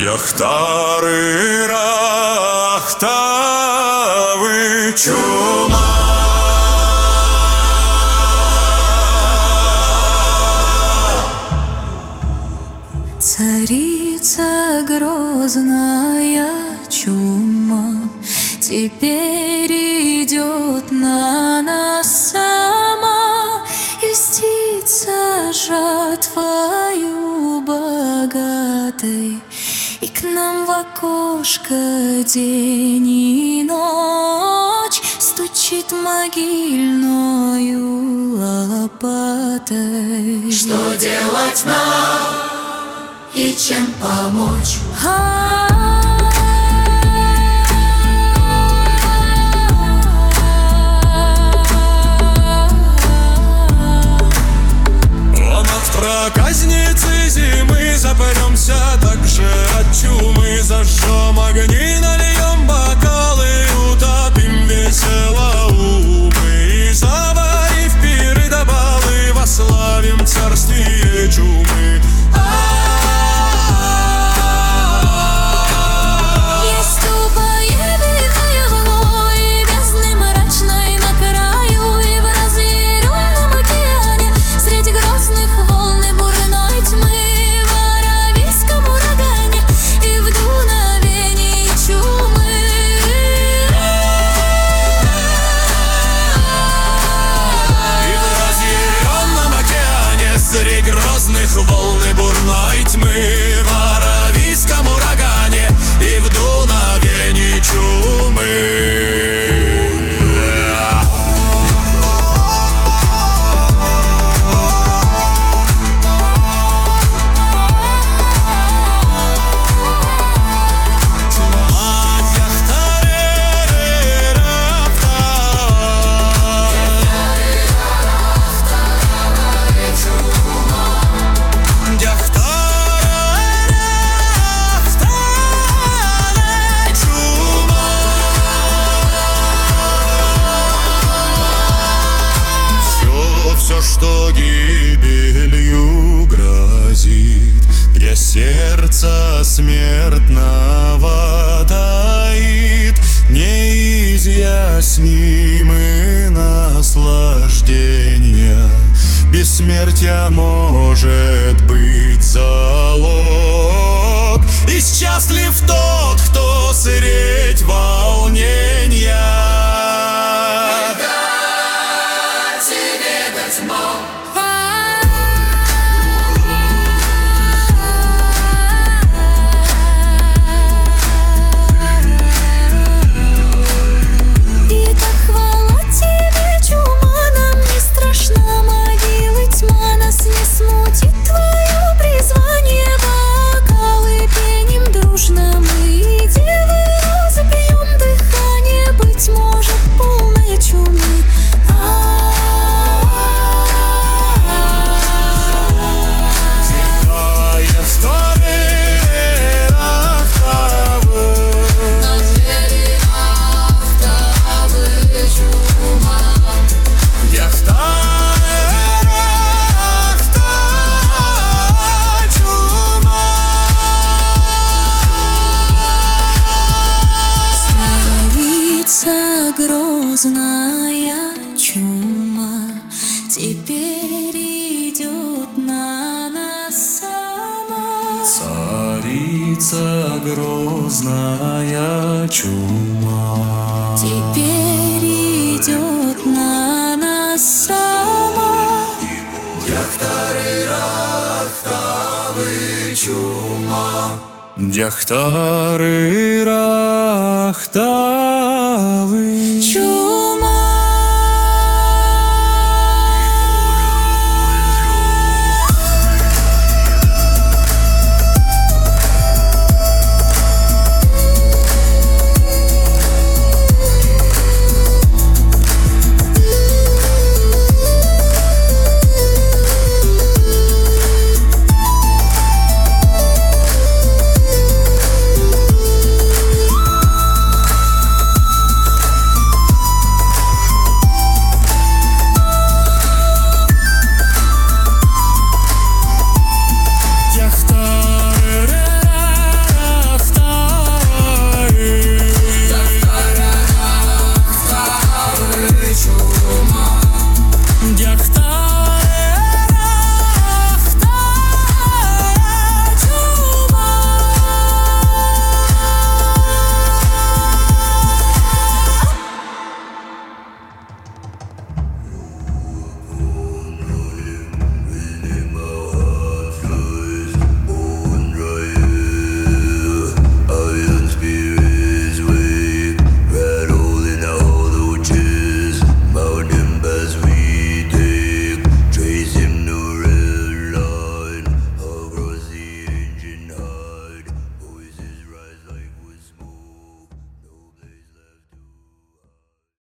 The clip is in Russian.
Яхтары, рахтавы, чума. Царица грозная чума теперь идет на нас сама, и льстится жатвою богатой, и к нам в окошко день и ночь стучит могильною лопатой. Что делать нам и чем помочь? Проказницы зимы запремся также от чумы, зажжем огни, нальем бокалы, утопим весело умы, и заварив пиры да балы, вославим царствие чумы. Волны бурной тьмы в аравийском урагане и в дуновении чумы. Что гибелью грозит, где сердце смертного таит неизъяснимые наслаждения. Бессмертия может быть залог, и счастлив тот, кто средь волнения грозная чума теперь идет на нас сама. Царица грозная чума теперь идет на нас сама. Яхтары, рахтавы, чума. Яхтары, рахтавы,